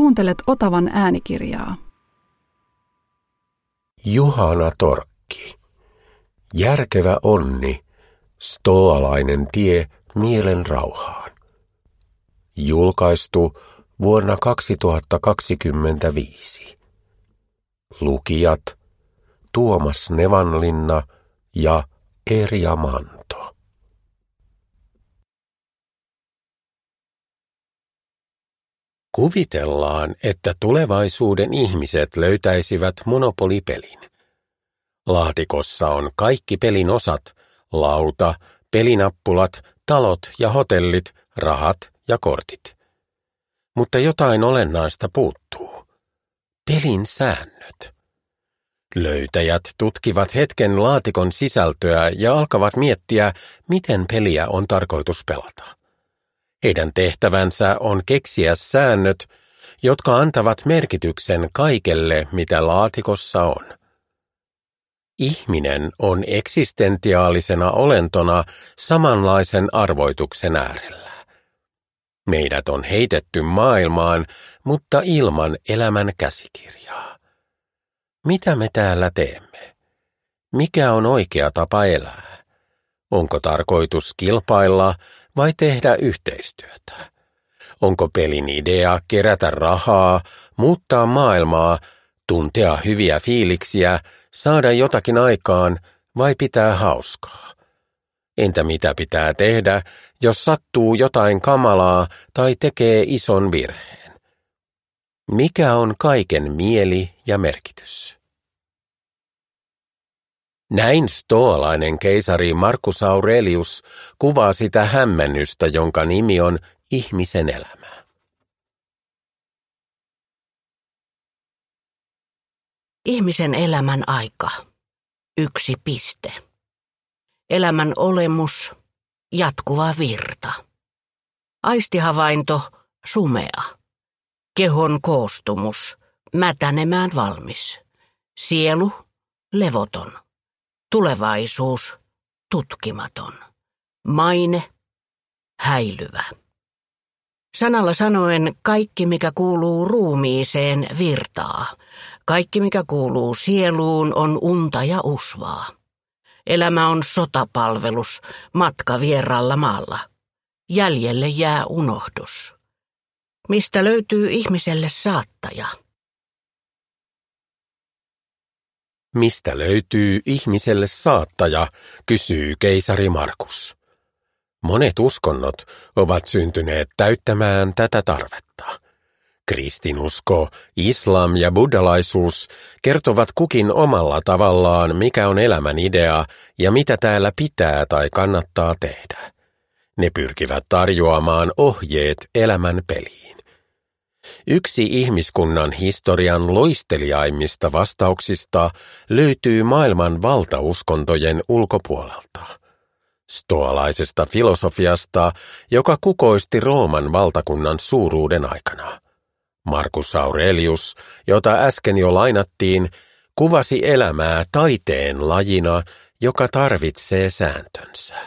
kuuntelet Otavan äänikirjaa. Juhana Torkki. Järkevä onni. Stoalainen tie mielen rauhaan. Julkaistu vuonna 2025. Lukijat Tuomas Nevanlinna ja Erja Manto. Kuvitellaan, että tulevaisuuden ihmiset löytäisivät monopolipelin. Laatikossa on kaikki pelin osat, lauta, pelinappulat, talot ja hotellit, rahat ja kortit. Mutta jotain olennaista puuttuu. Pelin säännöt. Löytäjät tutkivat hetken laatikon sisältöä ja alkavat miettiä, miten peliä on tarkoitus pelata. Heidän tehtävänsä on keksiä säännöt, jotka antavat merkityksen kaikelle, mitä laatikossa on. Ihminen on eksistentiaalisena olentona samanlaisen arvoituksen äärellä. Meidät on heitetty maailmaan, mutta ilman elämän käsikirjaa. Mitä me täällä teemme? Mikä on oikea tapa elää? Onko tarkoitus kilpailla vai tehdä yhteistyötä? Onko pelin idea kerätä rahaa, muuttaa maailmaa, tuntea hyviä fiiliksiä, saada jotakin aikaan vai pitää hauskaa? Entä mitä pitää tehdä, jos sattuu jotain kamalaa tai tekee ison virheen? Mikä on kaiken mieli ja merkitys? Näin stoalainen keisari Marcus Aurelius kuvaa sitä hämmennystä, jonka nimi on ihmisen elämä. Ihmisen elämän aika. 1 piste. Elämän olemus. Jatkuva virta. Aistihavainto. Sumea. Kehon koostumus. Mätänemään valmis. Sielu. Levoton. Tulevaisuus. Tutkimaton. Maine. Häilyvä. Sanalla sanoen kaikki, mikä kuuluu ruumiiseen, virtaa. Kaikki, mikä kuuluu sieluun, on unta ja usvaa. Elämä on sotapalvelus, matka vieraalla maalla. Jäljelle jää unohdus. Mistä löytyy ihmiselle saattaja? Mistä löytyy ihmiselle saattaja, kysyy keisari Markus. Monet uskonnot ovat syntyneet täyttämään tätä tarvetta. Kristinusko, islam ja buddhalaisuus kertovat kukin omalla tavallaan, mikä on elämän idea ja mitä täällä pitää tai kannattaa tehdä. Ne pyrkivät tarjoamaan ohjeet elämän peliin. Yksi ihmiskunnan historian loisteliaimmista vastauksista löytyy maailman valtauskontojen ulkopuolelta. Stoalaisesta filosofiasta, joka kukoisti Rooman valtakunnan suuruuden aikana. Marcus Aurelius, jota äsken jo lainattiin, kuvasi elämää taiteen lajina, joka tarvitsee sääntönsä.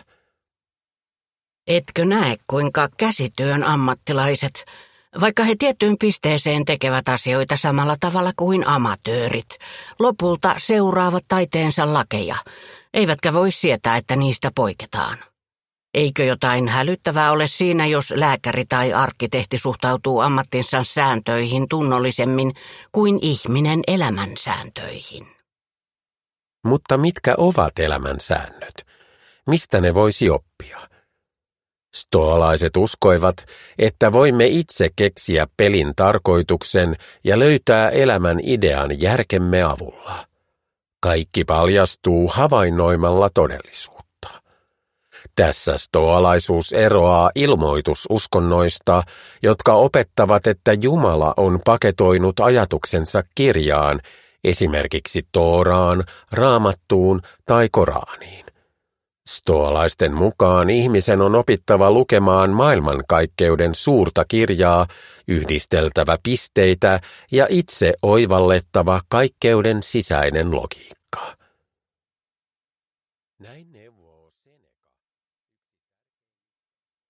Etkö näe, kuinka käsityön ammattilaiset, vaikka he tiettyyn pisteeseen tekevät asioita samalla tavalla kuin amatöörit, lopulta seuraavat taiteensa lakeja, eivätkä voi sietää, että niistä poiketaan? Eikö jotain hälyttävää ole siinä, jos lääkäri tai arkkitehti suhtautuu ammattinsa sääntöihin tunnollisemmin kuin ihminen elämän sääntöihin? Mutta mitkä ovat elämän säännöt? Mistä ne voisi oppia? Stoalaiset uskoivat, että voimme itse keksiä pelin tarkoituksen ja löytää elämän idean järkemme avulla. Kaikki paljastuu havainnoimalla todellisuutta. Tässä stoalaisuus eroaa ilmoitususkonnoista, jotka opettavat, että Jumala on paketoinut ajatuksensa kirjaan, esimerkiksi Tooraan, Raamattuun tai Koraaniin. Stoalaisten mukaan ihmisen on opittava lukemaan maailmankaikkeuden suurta kirjaa, yhdisteltävä pisteitä ja itse oivallettava kaikkeuden sisäinen logiikka.